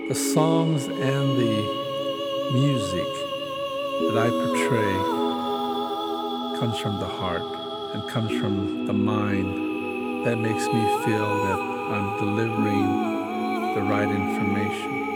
The songs and the music that I portray comes from the heart and comes from the mind. That makes me feel that I'm delivering the right information.